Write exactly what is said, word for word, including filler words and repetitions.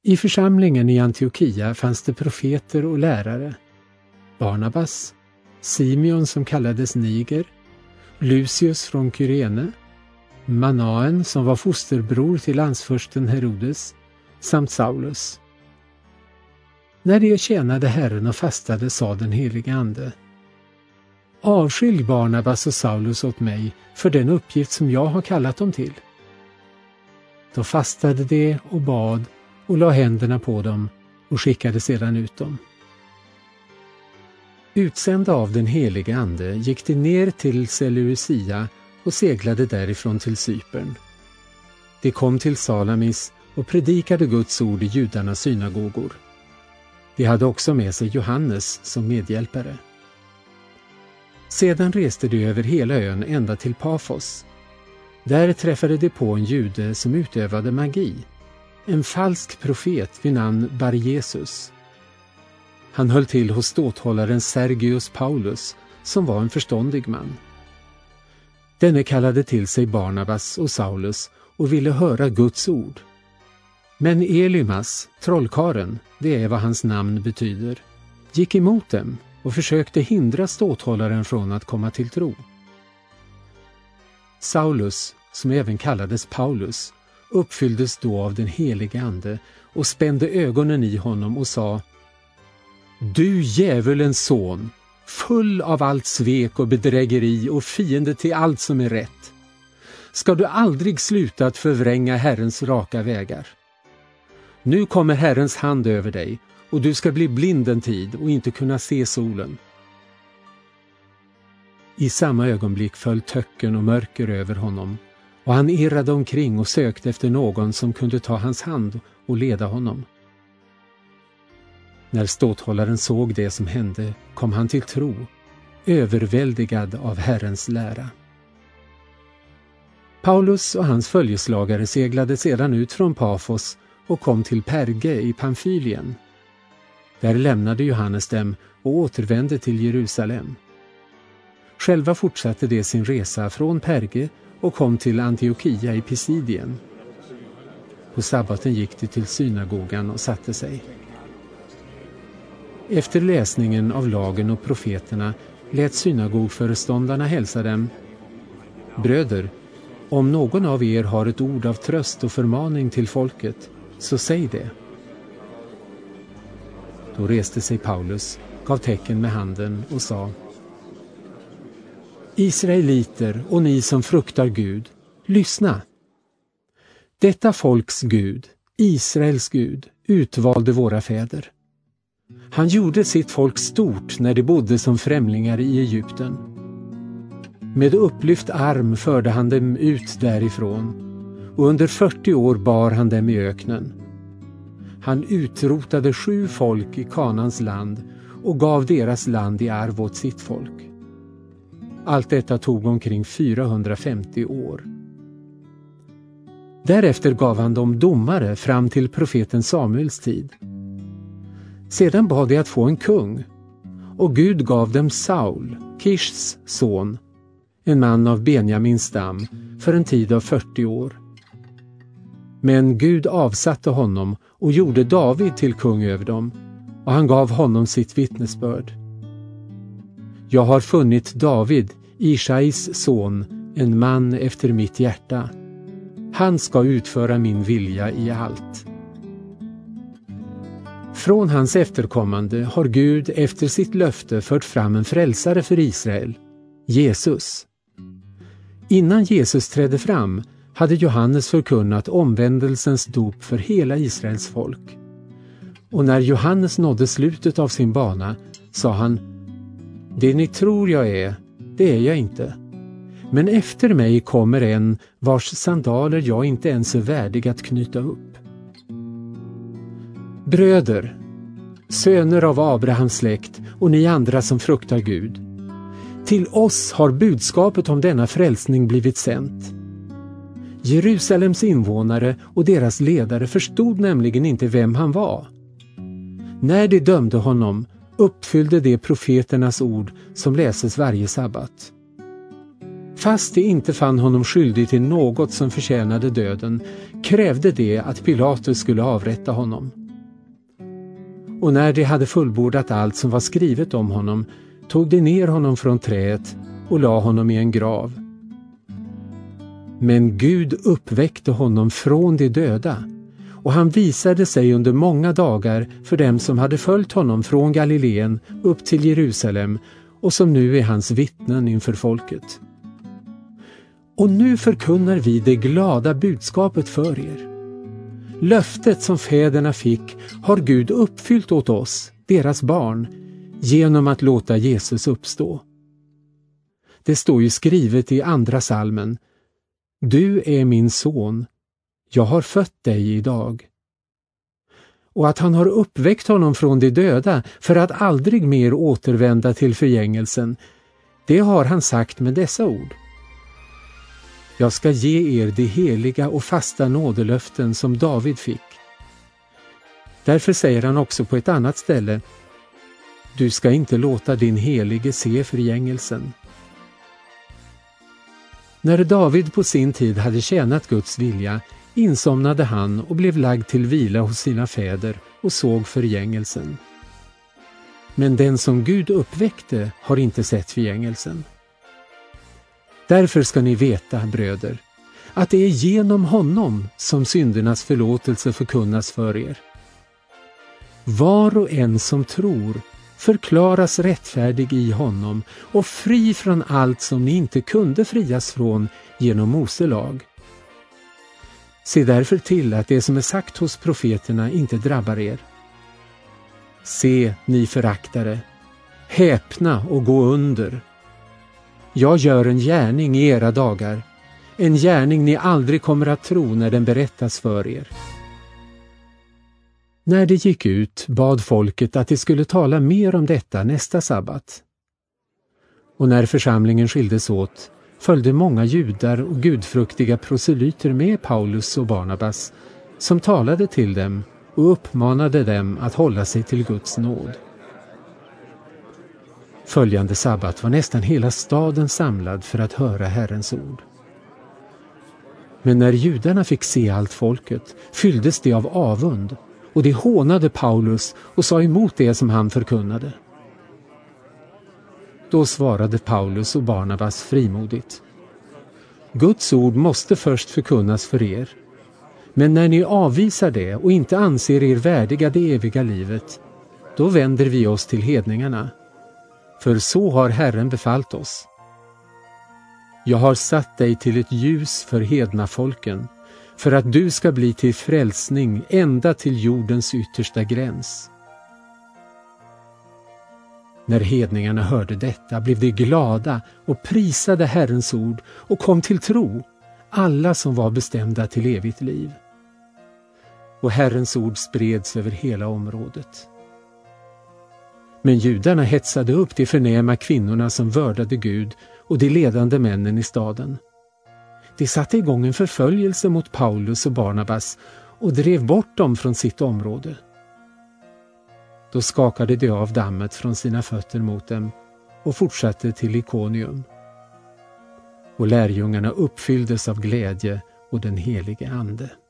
I församlingen i Antiokia fanns det profeter och lärare. Barnabas, Simeon som kallades Niger, Lucius från Kyrene, Manaen som var fosterbror till landsförsten Herodes, samt Saulus. När de tjänade Herren och fastade sa den helige Ande: avskilj Barnabas och Saulus åt mig för den uppgift som jag har kallat dem till. Då fastade de och bad och la händerna på dem och skickade sedan ut dem. Utsända av den helige Ande gick de ner till Seleucia och seglade därifrån till Cypern. De kom till Salamis och predikade Guds ord i judarnas synagogor. De hade också med sig Johannes som medhjälpare. Sedan reste de över hela ön ända till Pafos. Där träffade de på en jude som utövade magi, en falsk profet vid namn Bar Jesus. Han höll till hos ståthållaren Sergius Paulus, som var en förståndig man. Denne kallade till sig Barnabas och Saulus och ville höra Guds ord. Men Elymas, trollkaren, det är vad hans namn betyder, gick emot dem och försökte hindra ståthållaren från att komma till tro. Saulus, som även kallades Paulus, uppfylldes då av den helige Ande och spände ögonen i honom och sa: du djävulens son, full av allt svek och bedrägeri och fiende till allt som är rätt. Ska du aldrig sluta att förvränga Herrens raka vägar? Nu kommer Herrens hand över dig och du ska bli blind en tid och inte kunna se solen. I samma ögonblick föll töcken och mörker över honom och han irrade omkring och sökte efter någon som kunde ta hans hand och leda honom. När ståthållaren såg det som hände kom han till tro, överväldigad av Herrens lära. Paulus och hans följeslagare seglade sedan ut från Pafos och kom till Perge i Pamfylien. Där lämnade Johannes dem och återvände till Jerusalem. Själva fortsatte de sin resa från Perge och kom till Antiokia i Pisidien. På sabbaten gick de till synagogan och satte sig. Efter läsningen av lagen och profeterna lät synagogföreståndarna hälsa dem: bröder, om någon av er har ett ord av tröst och förmaning till folket, så säg det. Då reste sig Paulus, gav tecken med handen och sa: Israeliter och ni som fruktar Gud, lyssna. Detta folks Gud, Israels Gud, utvalde våra fäder. Han gjorde sitt folk stort när de bodde som främlingar i Egypten. Med upplyft arm förde han dem ut därifrån, och under fyrtio år bar han dem i öknen. Han utrotade sju folk i Kanans land och gav deras land i arv åt sitt folk. Allt detta tog omkring fyrahundrafemtio år. Därefter gav han dem domare fram till profeten Samuels tid. Sedan bad de att få en kung, och Gud gav dem Saul, Kishs son, en man av Benjamins stam, för en tid av fyrtio år. Men Gud avsatte honom och gjorde David till kung över dem, och han gav honom sitt vittnesbörd. Jag har funnit David, Ishais son, en man efter mitt hjärta. Han ska utföra min vilja i allt. Från hans efterkommande har Gud efter sitt löfte fört fram en frälsare för Israel, Jesus. Innan Jesus trädde fram hade Johannes förkunnat omvändelsens dop för hela Israels folk. Och när Johannes nådde slutet av sin bana sa han: Det ni tror jag är, det är jag inte. Men efter mig kommer en vars sandaler jag inte ens är värdig att knyta upp. Bröder, söner av Abrahams släkt och ni andra som fruktar Gud, till oss har budskapet om denna frälsning blivit sänt. Jerusalems invånare och deras ledare förstod nämligen inte vem han var. När de dömde honom uppfyllde de profeternas ord som läses varje sabbat. fast de inte fann honom skyldig till något som förtjänade döden, krävde de att Pilatus skulle avrätta honom. Och när de hade fullbordat allt som var skrivet om honom, tog de ner honom från träet och la honom i en grav. Men Gud uppväckte honom från de döda, och han visade sig under många dagar för dem som hade följt honom från Galileen upp till Jerusalem och som nu är hans vittnen inför folket. Och nu förkunnar vi det glada budskapet för er. Löftet som fäderna fick har Gud uppfyllt åt oss, deras barn, genom att låta Jesus uppstå. Det står ju skrivet i andra salmen: Du är min son, jag har fött dig idag. Och att han har uppväckt honom från de döda för att aldrig mer återvända till förgängelsen, det har han sagt med dessa ord: Jag ska ge er de heliga och fasta nådelöften som David fick. Därför säger han också på ett annat ställe: Du ska inte låta din helige se förgängelsen. När David på sin tid hade tjänat Guds vilja, insomnade han och blev lagd till vila hos sina fäder och såg förgängelsen. Men den som Gud uppväckte har inte sett förgängelsen. Därför ska ni veta, bröder, att det är genom honom som syndernas förlåtelse förkunnas för er. Var och en som tror förklaras rättfärdig i honom och fri från allt som ni inte kunde frias från genom Mose lag. Se därför till att det som är sagt hos profeterna inte drabbar er. Se, ni föraktare, häpna och gå under. Jag gör en gärning i era dagar, en gärning ni aldrig kommer att tro när den berättas för er. När det gick ut bad folket att de skulle tala mer om detta nästa sabbat. Och när församlingen skildes åt följde många judar och gudfruktiga proselyter med Paulus och Barnabas, som talade till dem och uppmanade dem att hålla sig till Guds nåd. Följande sabbat var nästan hela staden samlad för att höra Herrens ord. Men när judarna fick se allt folket fylldes de av avund, och de hånade Paulus och sa emot det som han förkunnade. Då svarade Paulus och Barnabas frimodigt: Guds ord måste först förkunnas för er, men när ni avvisar det och inte anser er värdiga det eviga livet, då vänder vi oss till hedningarna, för så har Herren befallt oss. Jag har satt dig till ett ljus för hedna folken, för att du ska bli till frälsning ända till jordens yttersta gräns. När hedningarna hörde detta blev de glada och prisade Herrens ord och kom till tro, alla som var bestämda till evigt liv. Och Herrens ord spreds över hela området. Men judarna hetsade upp de förnäma kvinnorna som vördade Gud och de ledande männen i staden. De satte igång en förföljelse mot Paulus och Barnabas och drev bort dem från sitt område. Då skakade de av dammet från sina fötter mot dem och fortsatte till Ikonium. Och lärjungarna uppfylldes av glädje och den helige ande.